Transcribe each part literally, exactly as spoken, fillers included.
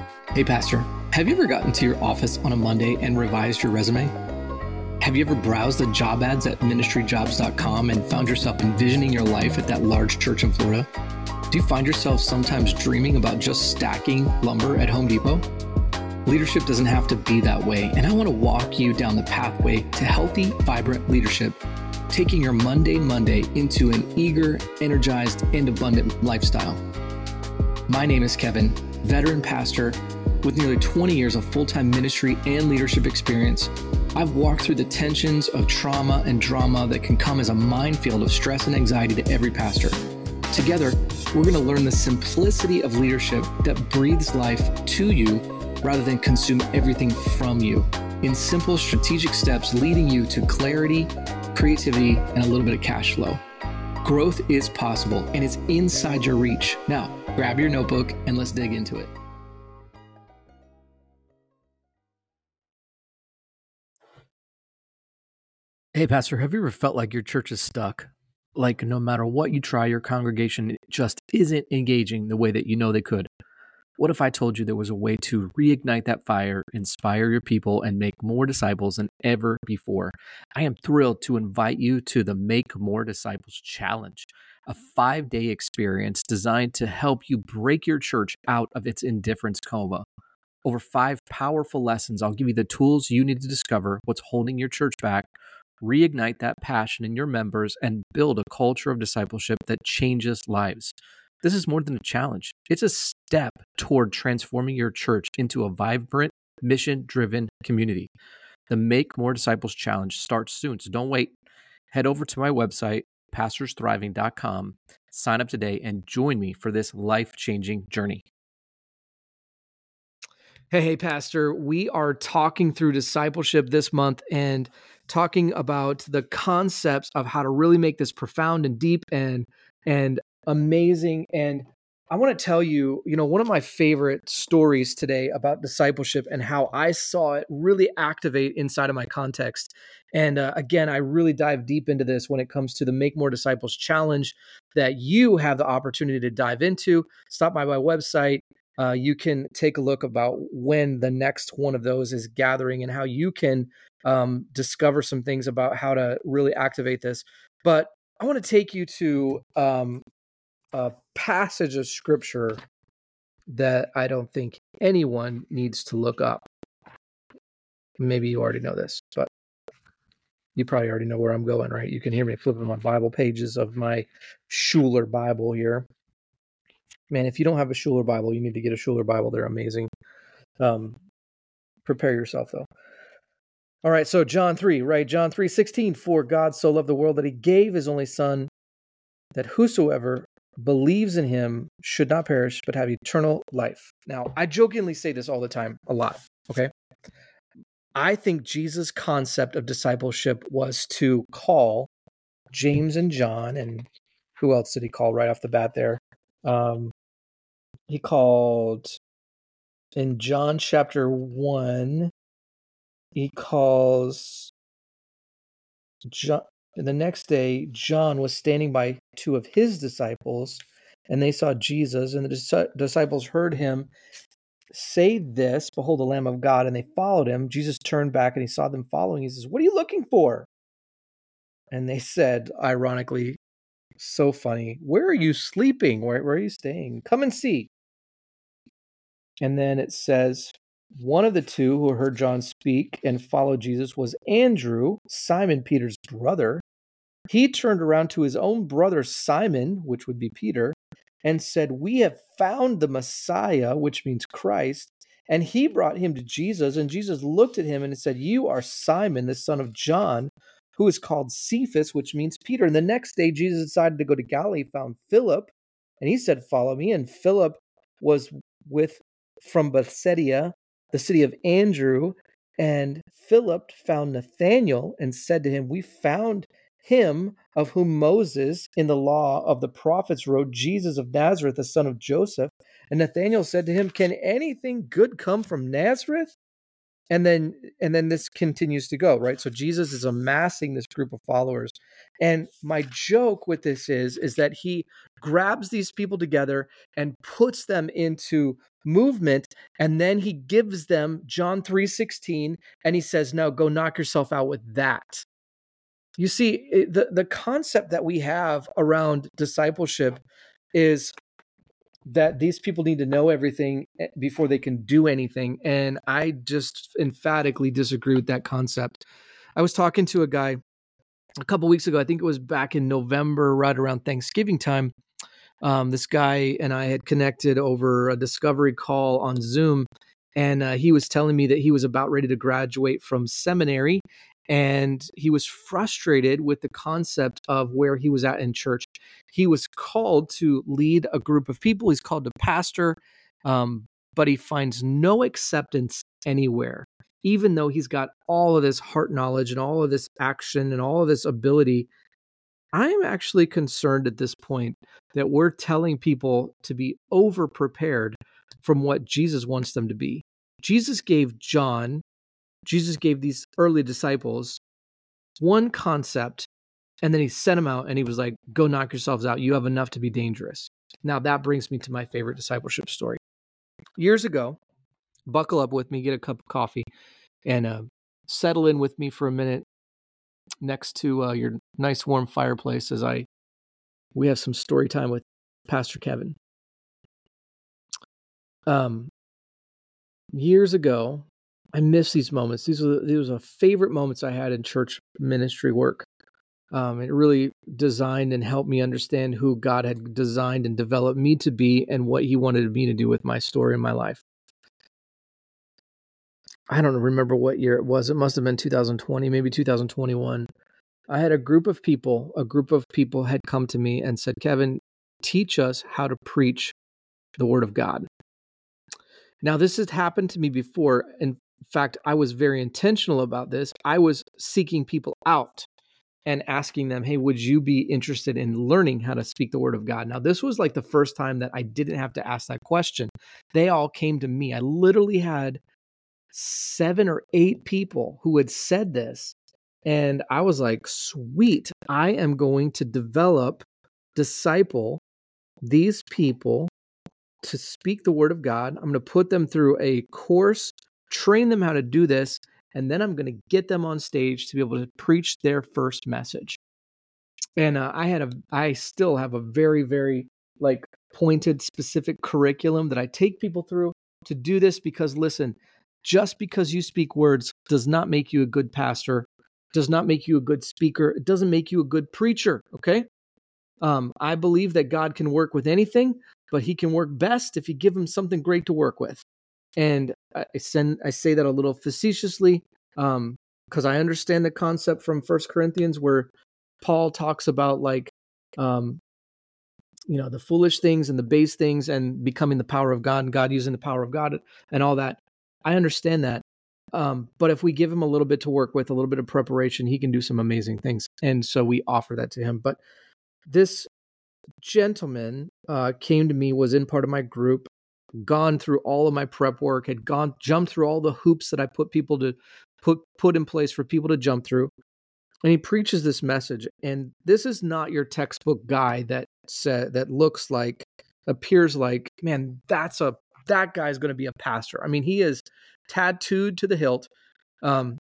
Hey, Pastor, have you ever gotten to your office on a Monday and revised your resume? Have you ever browsed the job ads at ministry jobs dot com and found yourself envisioning your life at that large church in Florida? Do you find yourself sometimes dreaming about just stacking lumber at Home Depot? Leadership doesn't have to be that way, and I want to walk you down the pathway to healthy, vibrant leadership, taking your Monday Monday into an eager, energized, and abundant lifestyle. My name is Kevin, veteran pastor with nearly twenty years of full-time ministry and leadership experience. I've walked through the tensions of trauma and drama that can come as a minefield of stress and anxiety to every pastor. Together, we're going to learn the simplicity of leadership that breathes life to you rather than consume everything from you, in simple strategic steps leading you to clarity, creativity, and a little bit of cash flow. Growth is possible and it's inside your reach. Now, grab your notebook and let's dig into it. Hey, Pastor, have you ever felt like your church is stuck? Like no matter what you try, your congregation just isn't engaging the way that you know they could? What if I told you there was a way to reignite that fire, inspire your people, and make more disciples than ever before? I am thrilled to invite you to the Make More Disciples Challenge, a five-day experience designed to help you break your church out of its indifference coma. Over five powerful lessons, I'll give you the tools you need to discover what's holding your church back, reignite that passion in your members, and build a culture of discipleship that changes lives. This is more than a challenge. It's a step toward transforming your church into a vibrant, mission-driven community. The Make More Disciples Challenge starts soon, so don't wait. Head over to my website, pastors thriving dot com, sign up today, and join me for this life-changing journey. Hey, hey, Pastor, we are talking through discipleship this month and talking about the concepts of how to really make this profound and deep and and amazing. And I want to tell you, you know, one of my favorite stories today about discipleship and how I saw it really activate inside of my context. And uh, again, I really dive deep into this when it comes to the Make More Disciples Challenge that you have the opportunity to dive into. Stop by my website. Uh, you can take a look about when the next one of those is gathering and how you can um, discover some things about how to really activate this. But I want to take you to um, a passage of scripture that I don't think anyone needs to look up. Maybe you already know this, but you probably already know where I'm going, right? You can hear me flipping my Bible pages of my Schuler Bible here. Man, if you don't have a Schuler Bible, you need to get a Schuler Bible. They're amazing. Um, prepare yourself, though. All right, so John three, right? John three sixteen, for God so loved the world that he gave his only son, that whosoever believes in him should not perish, but have eternal life. Now, I jokingly say this all the time, a lot, okay? I think Jesus' concept of discipleship was to call James and John, and who else did he call right off the bat there? Um, he called, in John chapter one, he calls John. The next day, John was standing by two of his disciples, and they saw Jesus, and the dis- disciples heard him say this, behold, the Lamb of God, and they followed him. Jesus turned back, and he saw them following. He says, what are you looking for? And they said, ironically, so funny, where are you sleeping? Where, where are you staying? Come and see. And then it says, one of the two who heard John speak and followed Jesus was Andrew, Simon Peter's brother. He turned around to his own brother Simon, which would be Peter, and said, we have found the Messiah, which means Christ. And he brought him to Jesus, and Jesus looked at him and said, you are Simon, the son of John, who is called Cephas, which means Peter. And the next day, Jesus decided to go to Galilee, found Philip, and he said, follow me. And Philip was with from Bethsaida, the city of Andrew. And Philip found Nathanael and said to him, we found him of whom Moses in the law of the prophets wrote, Jesus of Nazareth, the son of Joseph. And Nathanael said to him, can anything good come from Nazareth? And then and then this continues to go, right? So Jesus is amassing this group of followers. And my joke with this is, is that he grabs these people together and puts them into movement. And then he gives them John three sixteen, and he says, now go knock yourself out with that. You see, it, the, the concept that we have around discipleship is that these people need to know everything before they can do anything. And I just emphatically disagree with that concept. I was talking to a guy a couple weeks ago, I think it was back in November, right around Thanksgiving time. Um, this guy and I had connected over a discovery call on Zoom. And uh, he was telling me that he was about ready to graduate from seminary. And he was frustrated with the concept of where he was at in church. He was called to lead a group of people. He's called to pastor, um, but he finds no acceptance anywhere, even though he's got all of this heart knowledge and all of this action and all of this ability. I am actually concerned at this point that we're telling people to be over prepared from what Jesus wants them to be. Jesus gave John, Jesus gave these early disciples one concept, and then he sent them out and he was like, go knock yourselves out. You have enough to be dangerous. Now that brings me to my favorite discipleship story. Years ago, buckle up with me, get a cup of coffee, and uh, settle in with me for a minute next to uh, your nice warm fireplace as I we have some story time with Pastor Kevin. Um, years ago, I miss these moments. These are these are favorite moments I had in church ministry work. Um, it really designed and helped me understand who God had designed and developed me to be and what he wanted me to do with my story and my life. I don't remember what year it was. It must have been two thousand twenty, maybe two thousand twenty-one. I had a group of people, a group of people had come to me and said, Kevin, teach us how to preach the word of God. Now, this has happened to me before. In fact, I was very intentional about this. I was seeking people out and asking them, hey, would you be interested in learning how to speak the word of God? Now, this was like the first time that I didn't have to ask that question. They all came to me. I literally had seven or eight people who had said this. And I was like, sweet, I am going to develop, disciple these people to speak the word of God. I'm going to put them through a course, train them how to do this, and then I'm going to get them on stage to be able to preach their first message. And uh, I had a, I still have a very, very like pointed, specific curriculum that I take people through to do this because, listen, just because you speak words does not make you a good pastor, does not make you a good speaker. It doesn't make you a good preacher. Okay. Um, I believe that God can work with anything, but he can work best if you give him something great to work with. And I send, I say that a little facetiously, um, because I understand the concept from First Corinthians where Paul talks about like, um, you know, the foolish things and the base things and becoming the power of God and God using the power of God and all that. I understand that. Um, but if we give him a little bit to work with, a little bit of preparation, he can do some amazing things. And so we offer that to him. But this gentleman uh, came to me, was in part of my group, gone through all of my prep work, had gone, jumped through all the hoops that I put people to put, put in place for people to jump through. And he preaches this message. And this is not your textbook guy that said, that looks like, appears like, man, that's a, that guy's going to be a pastor. I mean, he is tattooed to the hilt. Um,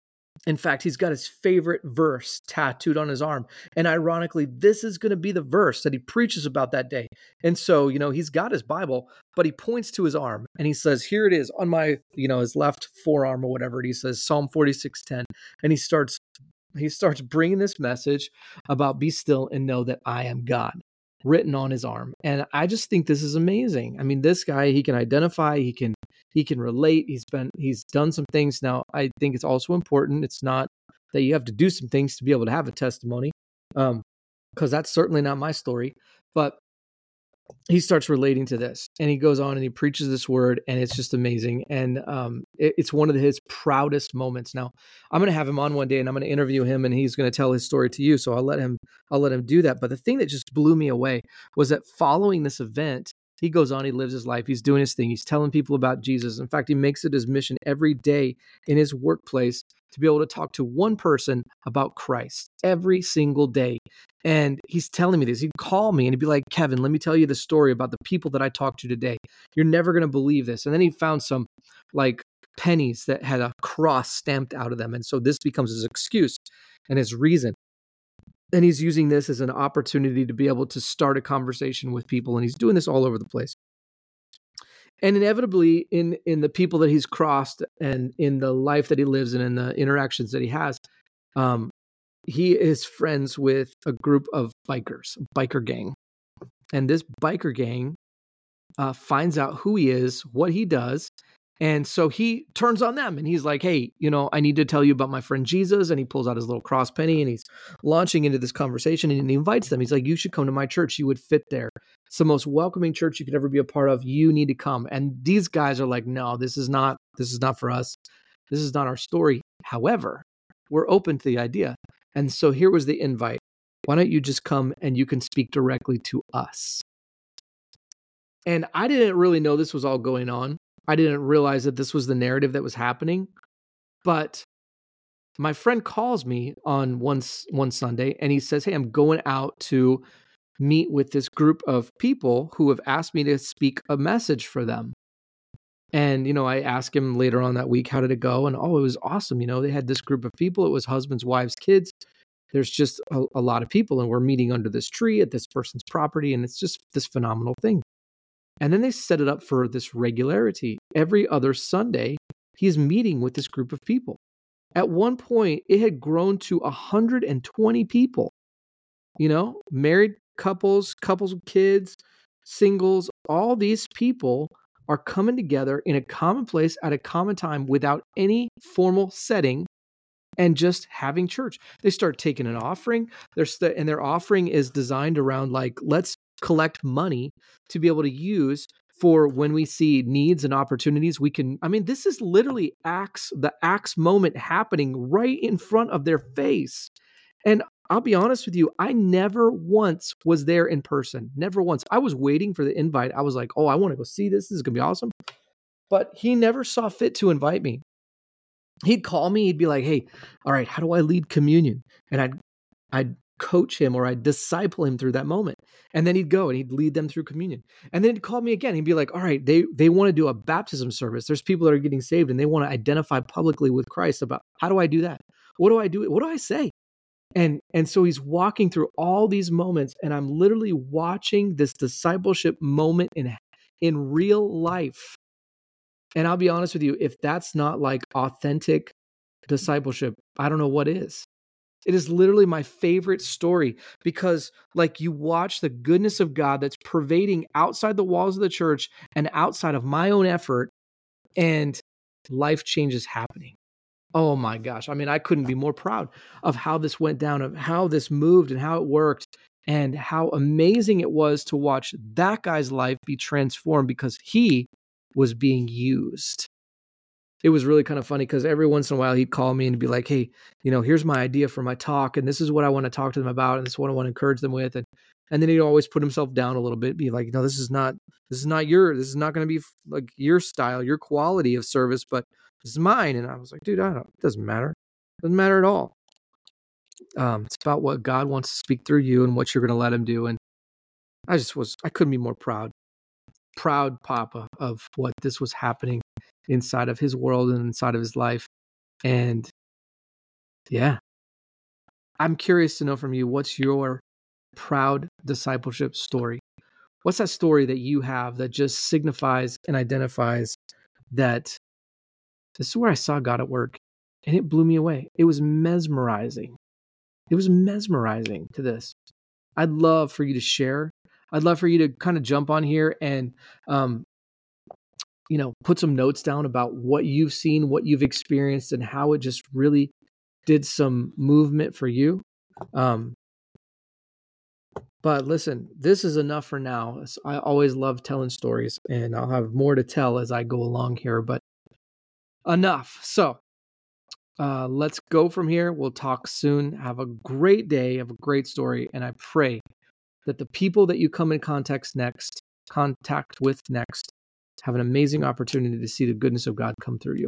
in fact, he's got his favorite verse tattooed on his arm. And ironically, this is going to be the verse that he preaches about that day. And so, you know, he's got his Bible, but he points to his arm and he says, here it is on my, you know, his left forearm or whatever. And he says, Psalm forty-six ten. And he starts, he starts bringing this message about be still and know that I am God, written on his arm. And I just think this is amazing. I mean, this guy, he can identify, he can, he can relate. He's been, he's done some things. Now, I think it's also important. It's not that you have to do some things to be able to have a testimony. Um, because that's certainly not my story, but he starts relating to this and he goes on and he preaches this word and it's just amazing. And um, it, it's one of his proudest moments. Now I'm going to have him on one day and I'm going to interview him and he's going to tell his story to you. So I'll let him, I'll let him do that. But the thing that just blew me away was that following this event, He goes on, he lives his life, he's doing his thing, he's telling people about Jesus. In fact, he makes it his mission every day in his workplace to be able to talk to one person about Christ every single day. And he's telling me this. He'd call me and he'd be like, Kevin, let me tell you the story about the people that I talked to today. You're never going to believe this. And then he found some like pennies that had a cross stamped out of them. And so this becomes his excuse and his reason. And he's using this as an opportunity to be able to start a conversation with people. And he's doing this all over the place. And inevitably, in, in the people that he's crossed and in the life that he lives and in the interactions that he has, um, he is friends with a group of bikers, a biker gang. And this biker gang uh, finds out who he is, what he does. And so he turns on them and he's like, hey, you know, I need to tell you about my friend Jesus. And he pulls out his little cross penny and he's launching into this conversation and he invites them. He's like, you should come to my church. You would fit there. It's the most welcoming church you could ever be a part of. You need to come. And these guys are like, no, this is not, this is not for us. This is not our story. However, we're open to the idea. And so here was the invite. Why don't you just come and you can speak directly to us? And I didn't really know this was all going on. I didn't realize that this was the narrative that was happening. But my friend calls me on one, one Sunday and he says, hey, I'm going out to meet with this group of people who have asked me to speak a message for them. And, you know, I asked him later on that week, how did it go? And, oh, it was awesome. You know, they had this group of people. It was husbands, wives, kids. There's just a, a lot of people. And we're meeting under this tree at this person's property. And it's just this phenomenal thing. And then they set it up for this regularity. Every other Sunday, he's meeting with this group of people. At one point, it had grown to one hundred twenty people. You know, married couples, couples with kids, singles, all these people are coming together in a common place at a common time without any formal setting and just having church. They start taking an offering. They're st- and their offering is designed around like, let's collect money to be able to use for when we see needs and opportunities. We can, I mean, this is literally Acts, the Acts moment happening right in front of their face. And I'll be honest with you, I never once was there in person. Never once. I was waiting for the invite. I was like, oh, I want to go see this. This is going to be awesome. But he never saw fit to invite me. He'd call me. He'd be like, hey, all right, how do I lead communion? And I'd, I'd coach him or I'd disciple him through that moment. And then he'd go and he'd lead them through communion. And then he'd call me again. He'd be like, all right, they, they want to do a baptism service. There's people that are getting saved and they want to identify publicly with Christ. About how do I do that? What do I do? What do I say? And, and so he's walking through all these moments and I'm literally watching this discipleship moment in, in real life. And I'll be honest with you, if that's not like authentic discipleship, I don't know what is. It is literally my favorite story because like you watch the goodness of God that's pervading outside the walls of the church and outside of my own effort, and life changes happening. Oh my gosh. I mean, I couldn't be more proud of how this went down, of how this moved and how it worked, and how amazing it was to watch that guy's life be transformed because he was being used. It was really kind of funny because every once in a while he'd call me and be like, hey, you know, here's my idea for my talk. And this is what I want to talk to them about. And this is what I want to encourage them with. And, and then he'd always put himself down a little bit, be like, no, this is not, this is not your, this is not going to be like your style, your quality of service, but this is mine. And I was like, dude, I don't, it doesn't matter. It doesn't matter at all. Um, it's about what God wants to speak through you and what you're going to let him do. And I just was, I couldn't be more proud, proud papa of what this was happening inside of his world and inside of his life. And yeah, I'm curious to know from you, what's your proud discipleship story? What's that story that you have that just signifies and identifies that this is where I saw God at work and it blew me away. It was mesmerizing. It was mesmerizing to this. I'd love for you to share. I'd love for you to kind of jump on here and, um, you know, put some notes down about what you've seen, what you've experienced, and how it just really did some movement for you. Um, but listen, this is enough for now. I always love telling stories, and I'll have more to tell as I go along here, but enough. So uh, let's go from here. We'll talk soon. Have a great day. Have a great story. And I pray that the people that you come in contact next contact with next. Have an amazing opportunity to see the goodness of God come through you.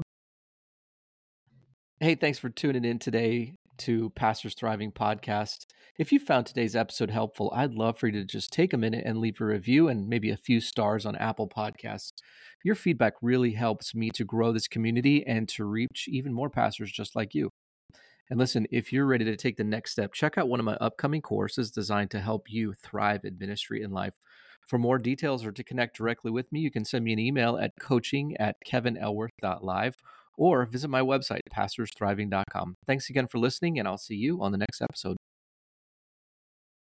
Hey, thanks for tuning in today to Pastors Thriving Podcast. If you found today's episode helpful, I'd love for you to just take a minute and leave a review and maybe a few stars on Apple Podcasts. Your feedback really helps me to grow this community and to reach even more pastors just like you. And listen, if you're ready to take the next step, check out one of my upcoming courses designed to help you thrive in ministry and life. For more details or to connect directly with me, you can send me an email at coaching at kevin elworth dot live or visit my website, pastors thriving dot com. Thanks again for listening, and I'll see you on the next episode.